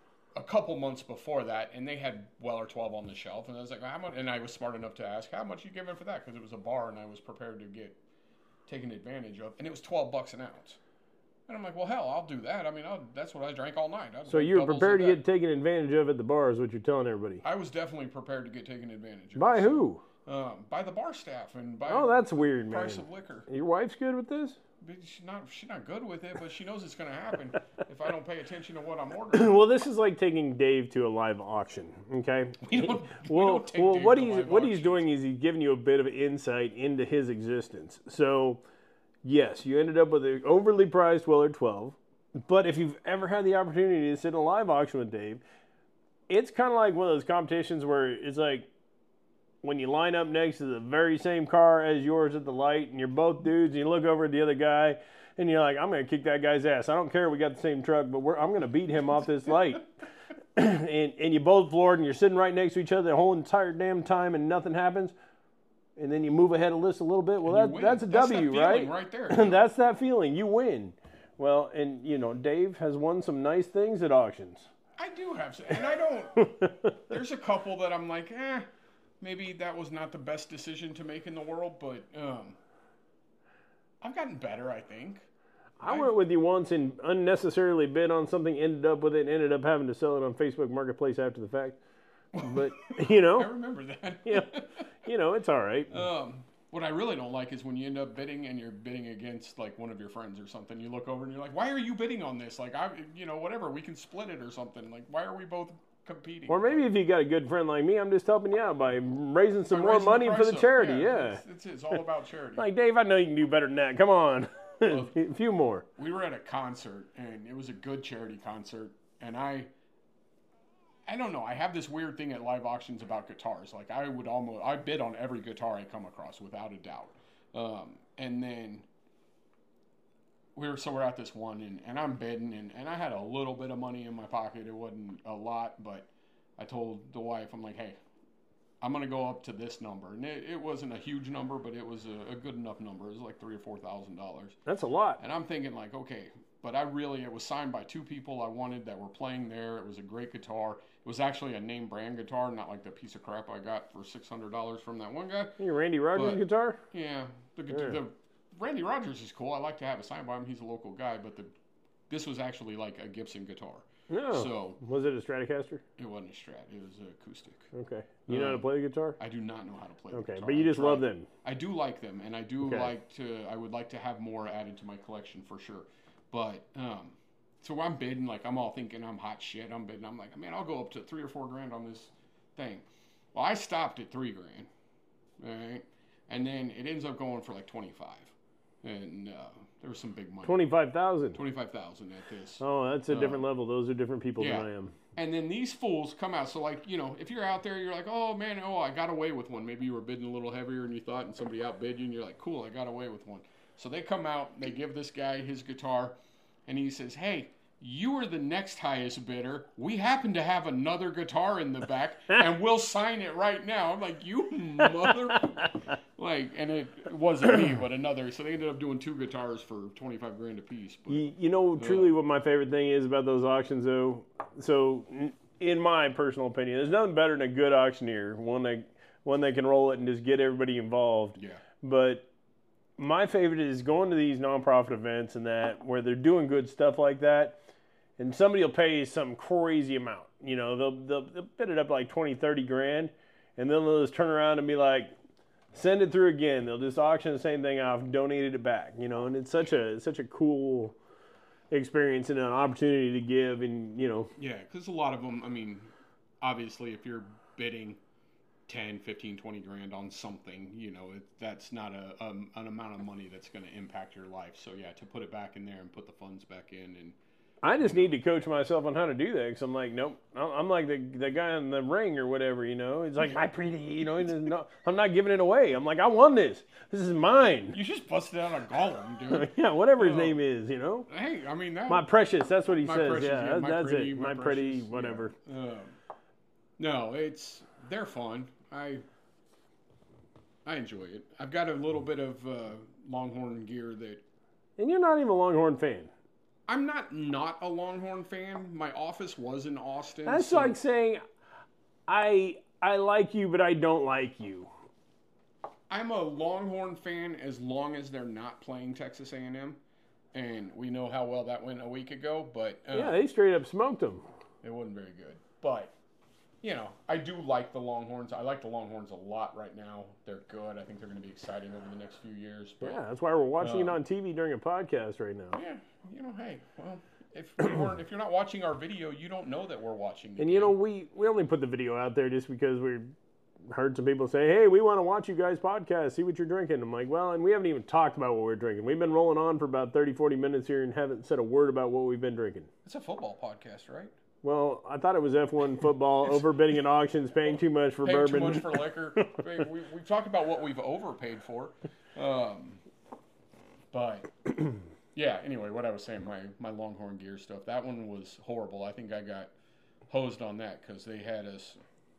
a couple months before that, and they had Weller twelve on the shelf, and I was like, how much? And I was smart enough to ask, how much you giving for that? Because it was a bar, and I was prepared to get taken advantage of, and it was twelve bucks an ounce. And I'm like, well, hell, I'll do that. I mean, I'll, that's what I drank all night. I'd so you were prepared to get taken advantage of at the bar, is what you're telling everybody? I was definitely prepared to get taken advantage of. By who? Um, by the bar staff and by oh, that's weird, price man. of liquor. Your wife's good with this? She's not. She's not good with it, but she knows it's going to happen if I don't pay attention to what I'm ordering. Well, this is like taking Dave to a live auction. Okay. We don't, we well, don't take well, Dave what to he's live what auctions. he's doing is he's giving you a bit of insight into his existence. So, yes, you ended up with an overly priced Weller twelve. But if you've ever had the opportunity to sit in a live auction with Dave, it's kind of like one of those competitions where it's like when you line up next to the very same car as yours at the light, and you're both dudes, and you look over at the other guy, and you're like, I'm going to kick that guy's ass. I don't care we got the same truck, but we're, I'm going to beat him off this light. and, and you both floored, and you're sitting right next to each other the whole entire damn time, and nothing happens. And then you move ahead of the list a little bit. Well, that, that's a that's W, that right? right there. That's that feeling. You win. Well, and, you know, Dave has won some nice things at auctions. I do have some, and I don't, there's a couple that I'm like, eh, maybe that was not the best decision to make in the world, but um, I've gotten better, I think. I I've, went with you once and unnecessarily bid on something, ended up with it, and ended up having to sell it on Facebook Marketplace after the fact. But, you know. I remember that. yeah, you know, it's all right. Um, What I really don't like is when you end up bidding and you're bidding against like one of your friends or something. You look over and you're like, "Why are you bidding on this? Like, I, you know, whatever. We can split it or something. Like, why are we both competing?" Or maybe if you got a good friend like me, I'm just helping you out by raising some By more raising the money for price the up. charity. Yeah, Yeah, It's, it's, it's all about charity. like Dave, I know you can do better than that. Come on, Well, a few more. We were at a concert and it was a good charity concert, and I. I don't know. I have this weird thing at live auctions about guitars. Like I would almost, I bid on every guitar I come across without a doubt. Um, and then we were, so we're at this one and, and I'm bidding and, and I had a little bit of money in my pocket. It wasn't a lot, but I told the wife, I'm like, hey, I'm going to go up to this number. And it, it wasn't a huge number, but it was a, a good enough number. It was like three or four thousand dollars. That's a lot. And I'm thinking like, okay, but I really, it was signed by two people I wanted that were playing there. It was a great guitar. It was actually a name brand guitar, not like the piece of crap I got for six hundred dollars from that one guy. Your Randy Rogers But, guitar? Yeah. The, Yeah. the Randy Rogers is cool. I like to have a sign by him. He's a local guy, but the this was actually like a Gibson guitar. No. So was it a Stratocaster? It wasn't a Strat. It was an acoustic. Okay. You know um, how to play the guitar? I do not know how to play the okay, guitar. but you just I love them. I do like them, and I do okay. like to. I would like to have more added to my collection for sure. But um, so I'm bidding, like I'm all thinking I'm hot shit. I'm bidding. I'm like, man, I'll go up to three or four grand on this thing. Well, I stopped at three grand, right? And then it ends up going for like twenty-five, and uh, there was some big money. Twenty-five thousand. Twenty-five thousand at this. Oh, that's a uh, different level. Those are different people yeah. than I am. And then these fools come out. So, like, you know, if you're out there, you're like, oh, man, oh, I got away with one. Maybe you were bidding a little heavier than you thought, and somebody outbid you, and you're like, cool, I got away with one. So they come out, they give this guy his guitar, and he says, hey, you are the next highest bidder. We happen to have another guitar in the back, and we'll sign it right now. I'm like, you mother... like, and it wasn't me, but another. So they ended up doing two guitars for twenty-five grand a piece. But, you, you know, truly, uh, what my favorite thing is about those auctions, though. So, in my personal opinion, there's nothing better than a good auctioneer, one that one that can roll it and just get everybody involved. Yeah. But my favorite is going to these nonprofit events and that where they're doing good stuff like that, and somebody will pay some crazy amount. You know, they'll they'll, they'll bid it up like twenty, thirty grand, and then they'll just turn around and be like, send it through again. They'll just auction the same thing off, donated it back, you know, and it's such a it's such a cool experience and an opportunity to give, and, you know. Yeah, because a lot of them, I mean, obviously if you're bidding ten, fifteen, twenty grand on something, you know, it, that's not a um, an amount of money that's going to impact your life. So, yeah, to put it back in there and put the funds back in and I just need to coach myself on how to do that because I'm like, nope. I'm like the the guy in the ring or whatever, you know. It's like, my pretty, you know, no, I'm not giving it away. I'm like, I won this. This is mine. You just busted out a golem, dude. yeah, whatever his uh, name is, you know. Hey, I mean, that, my precious, that's what he says. Precious, yeah, yeah that, my that's pretty, it. My, my precious, pretty, whatever. Yeah. Uh, no, it's, they're fun. I I enjoy it. I've got a little bit of uh, Longhorn gear that. And you're not even a Longhorn fan. I'm not not a Longhorn fan. My office was in Austin. That's so like saying, I I like you, but I don't like you. I'm a Longhorn fan as long as they're not playing Texas A and M, and we know how well that went a week ago. But uh, yeah, they straight up smoked them. It wasn't very good. But you know, I do like the Longhorns. I like the Longhorns a lot right now. They're good. I think they're going to be exciting over the next few years. But, yeah, that's why we're watching uh, it on T V during a podcast right now. Yeah, you know, hey, well, if we weren't, if you're not watching our video, you don't know that we're watching. The and game. you know, we we only put the video out there just because we heard some people say, "Hey, we want to watch you guys podcast, see what you're drinking." I'm like, well, and we haven't even talked about what we're drinking. We've been rolling on for about thirty, forty minutes here and haven't said a word about what we've been drinking. It's a football podcast, right? Well, I thought it was F one football, overbidding at auctions, paying too much for paying bourbon. Too much for liquor. we, we've talked about what we've overpaid for. Um, but, yeah, anyway, what I was saying, my, my Longhorn gear stuff, that one was horrible. I think I got hosed on that because they had us,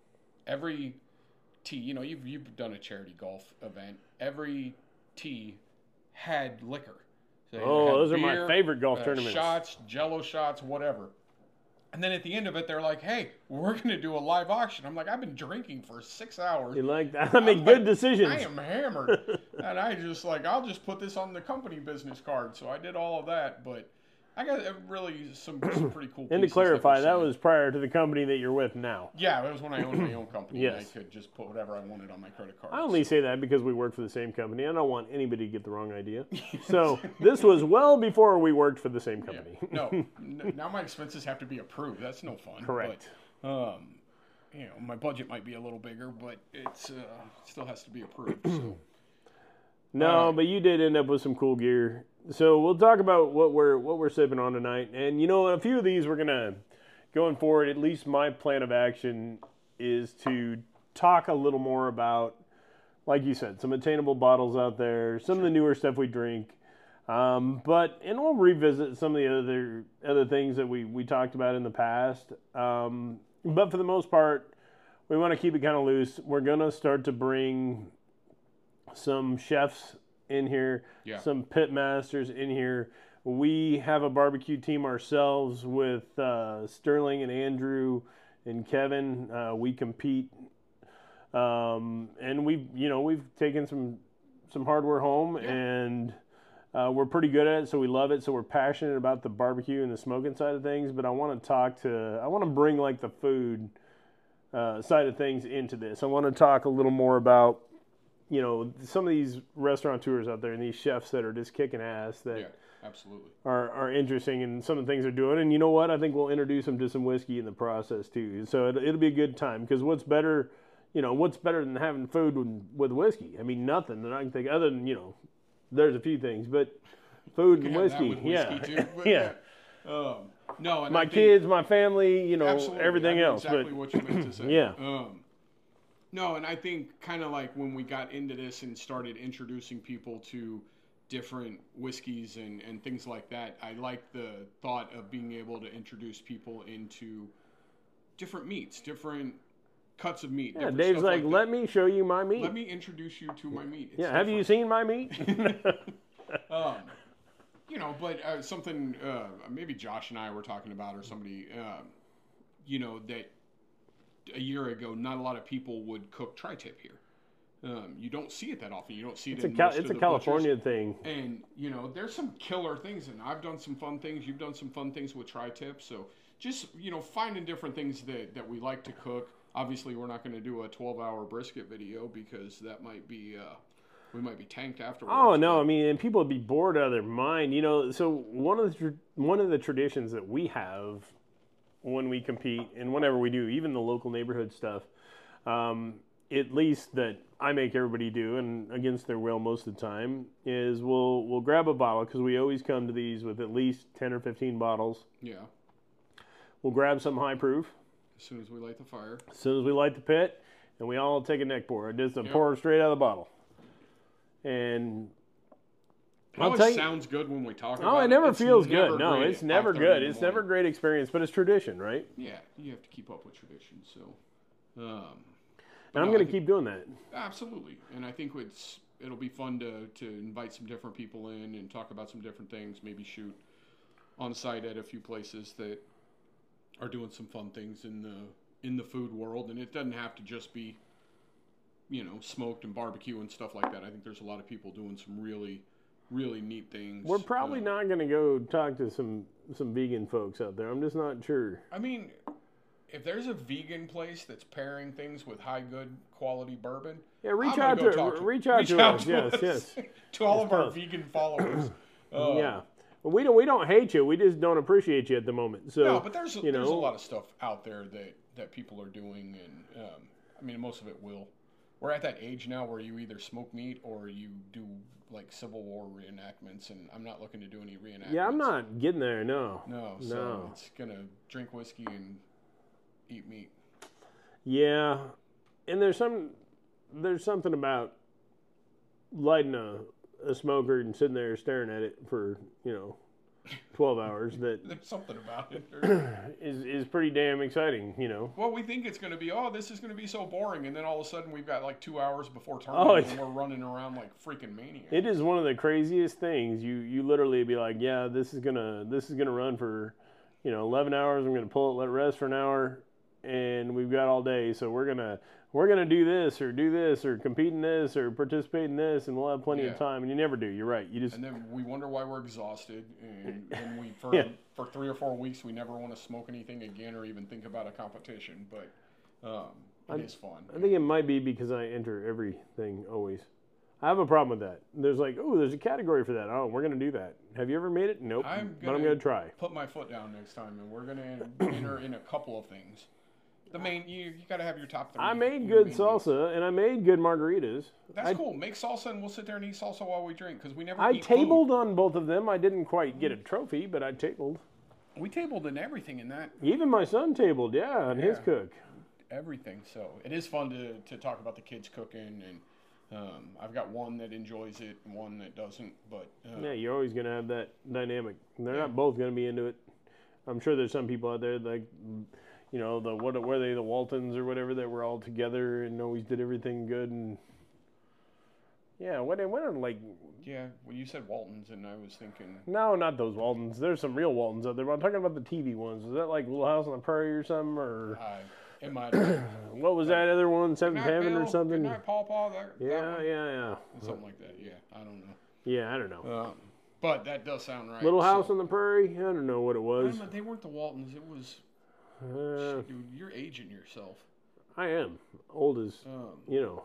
every tee, you know, you've, you've done a charity golf event, every tee had liquor. So oh, had those beer, are my favorite golf uh, tournaments. Shots, Jello shots, whatever. And then at the end of it, they're like, hey, we're going to do a live auction. I'm like, I've been drinking for six hours. You like that? I make good like, decisions. I am hammered. And I just like, I'll just put this on the company business card. So I did all of that. But I got really some, some pretty cool And to pieces clarify, that were was prior to the company that you're with now. Yeah, it was when I owned my own company. Yes. And I could just put whatever I wanted on my credit card. I only say that because we work for the same company. I don't want anybody to get the wrong idea. So this was well before we worked for the same company. Yeah. No, n- now my expenses have to be approved. That's no fun. Correct. But, um, you know, my budget might be a little bigger, but it's uh, still has to be approved. So. No, uh, but you did end up with some cool gear. So we'll talk about what we're what we're sipping on tonight. And you know, a few of these we're gonna going forward. At least my plan of action is to talk a little more about, like you said, some attainable bottles out there, some of the newer stuff we drink. Um, but and we'll revisit some of the other other things that we we talked about in the past. Um, but for the most part, we want to keep it kind of loose. We're gonna start to bring some chefs in here, yeah. some pit masters in here. We have a barbecue team ourselves with uh, Sterling and Andrew and Kevin. Uh, we compete, um, and we've you know we've taken some some hardware home, yeah. and Uh, we're pretty good at it, so we love it. So we're passionate about the barbecue and the smoking side of things. But I want to talk to, I want to bring like the food uh, side of things into this. I want to talk a little more about, you know, some of these restaurateurs out there and these chefs that are just kicking ass that Yeah, absolutely. are, are interesting in some of the things they're doing. And you know what? I think we'll introduce them to some whiskey in the process too. So it, it'll be a good time, because what's better, you know, what's better than having food with, with whiskey? I mean, nothing that I can think other than, you know, there's a few things, but food and whiskey, with yeah, whiskey too, but yeah. Um, no, and My I think, kids, my family, you know, absolutely, everything I know else. Exactly but what you meant to say. yeah, Um, no, and I think kind of like when we got into this and started introducing people to different whiskeys and, and things like that, I like the thought of being able to introduce people into different meats, different cuts of meat. yeah. Dave's like, like let me show you my meat. Let me introduce you to my meat. It's yeah, have you different. seen my meat? um, you know, but uh, something uh, maybe Josh and I were talking about, or somebody, uh, you know, that a year ago, not a lot of people would cook tri-tip here. Um, you don't see it that often. You don't see it It's in a Cal- most it's of a the California butchers. thing. And, you know, there's some killer things, and I've done some fun things. You've done some fun things with tri-tip. So just, you know, finding different things that, that we like to cook. Obviously, we're not going to do a twelve-hour brisket video, because that might be, uh, we might be tanked afterwards. Oh no, I mean, and people would be bored out of their mind. You know, so one of the tr- one of the traditions that we have when we compete and whenever we do, even the local neighborhood stuff, um, at least that I make everybody do, and against their will most of the time, is we'll we'll grab a bottle, because we always come to these with at least ten or fifteen bottles. Yeah. We'll grab some high proof As soon as we light the fire. as soon as we light the pit, and we all take a neck pour. Just a Yep. pour straight out of the bottle. And It I'll always tell you, sounds good when we talk oh, about it. it never It's feels never good. No, great it's at never five thirty in good. the It's never a morning. great experience, but it's tradition, right? Yeah, you have to keep up with tradition. So, um, And I'm no, going I to keep doing that. absolutely. And I think it's it'll be fun to to invite some different people in and talk about some different things. Maybe shoot on site at a few places that are doing some fun things in the in the food world. And it doesn't have to just be, you know, smoked and barbecue and stuff like that. I think there's a lot of people doing some really, really neat things. We're probably Uh, not going to go talk to some some vegan folks out there. I'm just not sure. I mean, if there's a vegan place that's pairing things with high, good quality bourbon, Yeah, reach I'm gonna out go to, talk to reach out reach to out us. to Yes, us. yes. to all Yes, of our both. vegan followers. Uh, Yeah. Well, we don't we don't hate you. We just don't appreciate you at the moment. So No, but there's you there's a know, lot of stuff out there that, that people are doing, and um, I mean, most of it will. We're at that age now where you either smoke meat or you do like Civil War reenactments, and I'm not looking to do any reenactments. Yeah, I'm not getting there. No. No, so No. it's gonna drink whiskey and eat meat. Yeah, and there's some there's something about lighting a, a smoker and sitting there staring at it for, you know, twelve hours that There's something about it. There's- is is pretty damn exciting, you know. Well, we think it's going to be, oh, this is going to be so boring, and then all of a sudden we've got like two hours before Oh, tournament, it's- and we're running around like freaking maniacs. It is one of the craziest things. You you literally be like, yeah, this is gonna this is gonna run for, you know, eleven hours. I'm gonna pull it, let it rest for an hour, and we've got all day. So we're gonna we're gonna do this or do this or compete in this or participate in this, and we'll have plenty Yeah. of time. And you never do. You're right. You just And then we wonder why we're exhausted, and, and we for Yeah. for three or four weeks we never want to smoke anything again or even think about a competition. But um, it I- is fun. I think it might be because I enter everything always. I have a problem with that. There's like, oh, there's a category for that. Oh, we're gonna do that. Have you ever made it? Nope. I'm but I'm gonna- gonna try. Put my foot down next time, and we're gonna enter in a couple of things. The main you you got to have your top three. I made your good main salsa and I made good margaritas. That's I, cool. Make salsa, and we'll sit there and eat salsa while we drink, because we never I eat tabled on both of them. I didn't quite get a trophy, but I tabled. food. We tabled in everything in that. Even my son tabled, yeah, and his Yeah. cook. Everything. So it is fun to, to talk about the kids cooking, and um, I've got one that enjoys it and one that doesn't. But uh, Yeah, you're always gonna have that dynamic. They're Yeah. not both gonna be into it. I'm sure there's some people out there like, you know, the what were they the Waltons or whatever that were all together and always did everything good and. Yeah, when when are like yeah, when you said Waltons, and I was thinking, no, not those Waltons. There's some real Waltons out there. But I'm talking about the T V ones. Is that like Little House on the Prairie or something, or I, it might have been. what was that other one, Seventh Good night, Heaven or Bill. something? Good night, Paw Paw. That, that Yeah, one. yeah, yeah. Something like that. Yeah, I don't know. Yeah, I don't know. Um, But that does sound right. Little House so. on the Prairie. I don't know what it I was. don't know, they weren't the Waltons. It was. Uh, Shit, dude, you're aging yourself. I am old as Um, you know.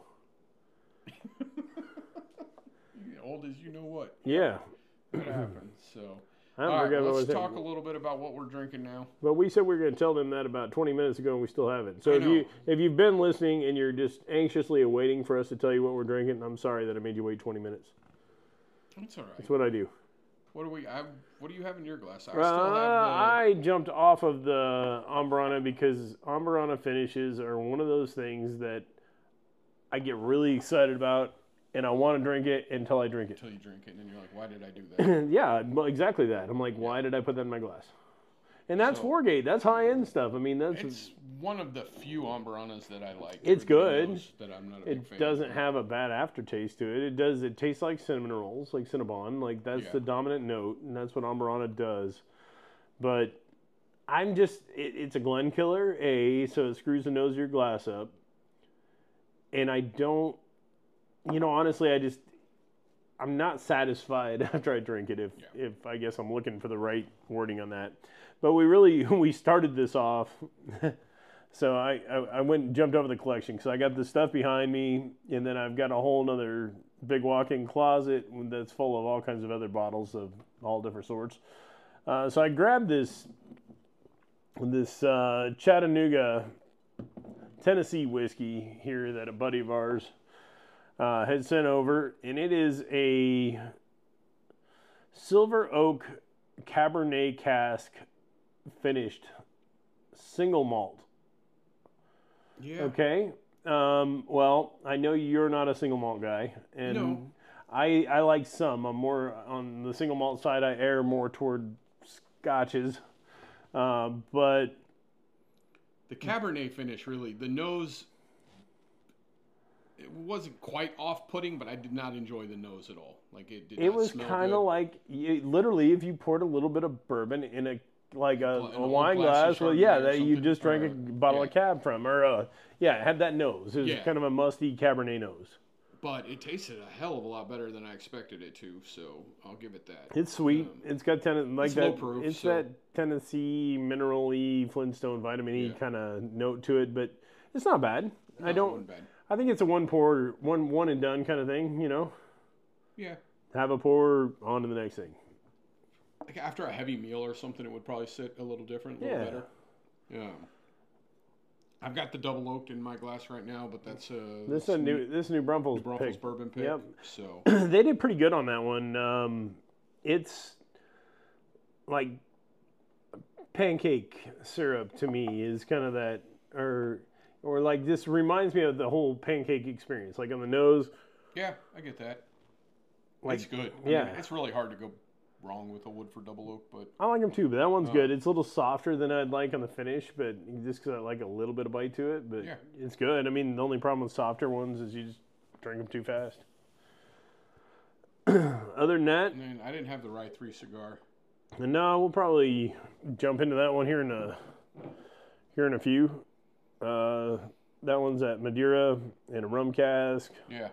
Old as you know what. Yeah. That happens. So. I All right, forgot what I let's was talk saying. a little bit about what we're drinking now. But we said we were going to tell them that about twenty minutes ago, and we still haven't. So I if you know. if you've been listening and you're just anxiously awaiting for us to tell you what we're drinking, I'm sorry that I made you wait twenty minutes. That's all right. That's what I do. What do we? I, what do you have in your glass? I Uh, still have the. I jumped off of the Amburana because Amburana finishes are one of those things that I get really excited about, and I want to drink it until I drink it. Until you drink it, and then you're like, why did I do that? Yeah, well, exactly that. I'm like, why did I put that in my glass? And that's So- Foregate. That's high end stuff. I mean, that's It's one of the few Amburanas that I like. It's Everybody good. knows that I'm not a big it fan doesn't of. have a bad aftertaste to it. It does. It tastes like cinnamon rolls, like Cinnabon. Like that's Yeah. the dominant note, and that's what Amburana does. But I'm just, it, it's a Glen killer, A, so it screws the nose of your glass up. And I don't, you know, honestly, I just, I'm not satisfied after I drink it if, Yeah. if I guess I'm looking for the right wording on that. But we really, we started this off, so I, I, I went and jumped over the collection. So I got the stuff behind me, and then I've got a whole nother big walk-in closet that's full of all kinds of other bottles of all different sorts. Uh, so I grabbed this this uh, Chattanooga, Tennessee whiskey here that a buddy of ours uh, had sent over, and it is a Silver Oak Cabernet cask finished single malt. Yeah. Okay. Um, well, I know you're not a single malt guy, and No. I I like some. I'm more on the single malt side. I err more toward scotches, uh, but The Cabernet finish, really, the nose, it wasn't quite off-putting, but I did not enjoy the nose at all. Like, it did it not was smell kind good. of like you, literally if you poured a little bit of bourbon in a like a, In a an old wine glass of glass, well, Chardonnay yeah, or that you something, just drank or- a bottle yeah. of cab from, or uh, yeah, it had that nose. It was Yeah. kind of a musty Cabernet nose. But it tasted a hell of a lot better than I expected it to, so I'll give it that. It's sweet. Um, it's got ten, like it's that. low proof, it's so- that Tennessee mineral-y, Flintstone vitamin E Yeah. kind of note to it, but it's not bad. no, I it don't. wasn't bad. I think it's a one pour, one one and done kind of thing. You know, Yeah. have a pour, on to the next thing. Like after a heavy meal or something, it would probably sit a little different, a little Yeah. better. Yeah. I've got the double oaked in my glass right now, but that's uh, This is that's a new, this new Brumfels Brussels pick. bourbon pick. Yep. So They did pretty good on that one. Um, it's like pancake syrup to me is kind of that, or or like this reminds me of the whole pancake experience. Like on the nose, yeah, I get that. like It's good. I yeah. mean, it's really hard to go wrong with a Woodford double oak, but I like them too, but that one's Oh. good. It's a little softer than I'd like on the finish, but just because I like a little bit of bite to it. But Yeah. it's good. I mean, the only problem with softer ones is you just drink them too fast. Other than that, and then I didn't have the Rye three cigar. no, we'll probably jump into that one here in a here in a few. Uh, that one's at Madeira in a rum cask, Yeah.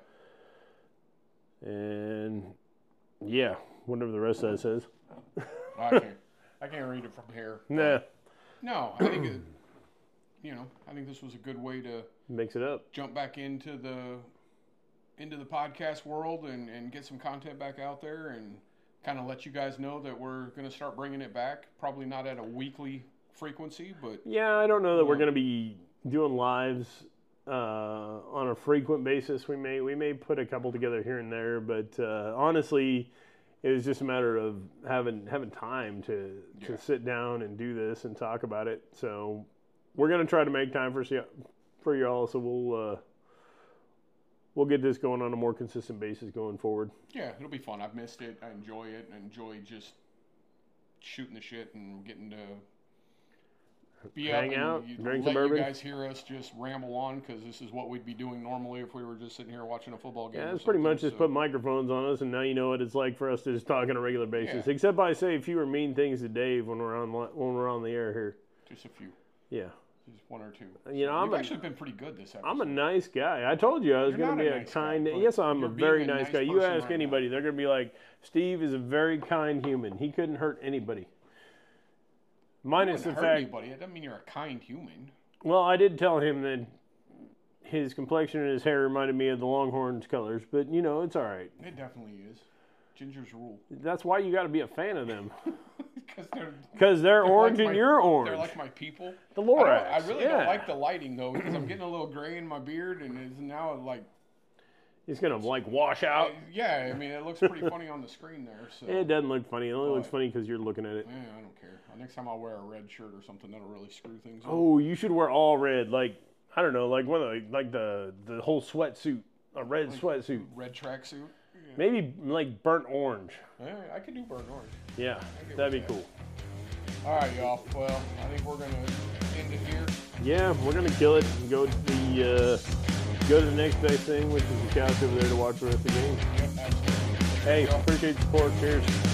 and yeah, whatever the rest of that says. I can't. I can't read it from here. Nah, No, I think it, you know, I think this was a good way to mix it up. jump back into the into the podcast world and, and get some content back out there and kind of let you guys know that we're going to start bringing it back. Probably not at a weekly frequency, but Yeah, I don't know that we're Um, going to be doing lives uh, on a frequent basis. We may we may put a couple together here and there, but uh, honestly, it was just a matter of having having time to Yeah. to sit down and do this and talk about it. So we're going to try to make time for y- for y'all. So we'll uh, we'll get this going on a more consistent basis going forward. yeah, it'll be fun. I've missed it. I enjoy it. I enjoy just shooting the shit and getting to be Hang up out, and you, drink let some bourbon. you guys hear us just ramble on because this is what we'd be doing normally if we were just sitting here watching a football game. Yeah, or it's pretty much something, just so- put microphones on us, and now you know what it's like for us to just talk on a regular basis. Yeah. Except I say fewer mean things to Dave when we're on li- when we're on the air here. just a few. Yeah. Just one or two. You know, so I'm you've a, actually been pretty good this episode. I'm a nice guy. I told you I was going to be a, nice kind. guy, yes, I'm a very a nice, nice guy. You ask right anybody, now. they're going to be like, Steve is a very kind human. He couldn't hurt anybody. Minus the hurt fact. Anybody. It doesn't mean you're a kind human. Well, I did tell him that his complexion and his hair reminded me of the Longhorns colors, but you know, it's all right. It definitely is. Gingers rule. That's why you got to be a fan of them. Because they're, Because they're, they're orange like and my, you're orange. They're like my people. The Lorax. I, I really yeah. don't like the lighting though, because I'm getting a little gray in my beard, and it's now like. It's gonna like wash out. Uh, yeah, I mean it looks pretty funny on the screen there. So. It doesn't look funny. It only but, looks funny because you're looking at it. Yeah, I don't care. Next time I'll wear a red shirt or something that'll really screw things up. Oh, you should wear all red. Like I don't know, like one of the like the the whole sweatsuit, a red like sweatsuit. Red tracksuit. Yeah. Maybe like burnt orange. Yeah, I could do burnt orange. Yeah, that'd be that. cool. All right, y'all. Well, I think we're gonna end it here. Yeah, we're gonna kill it and go to the uh, go to the next best thing, which is the couch over there to watch the rest of the game. Yep, absolutely. Hey, appreciate the support. Cheers.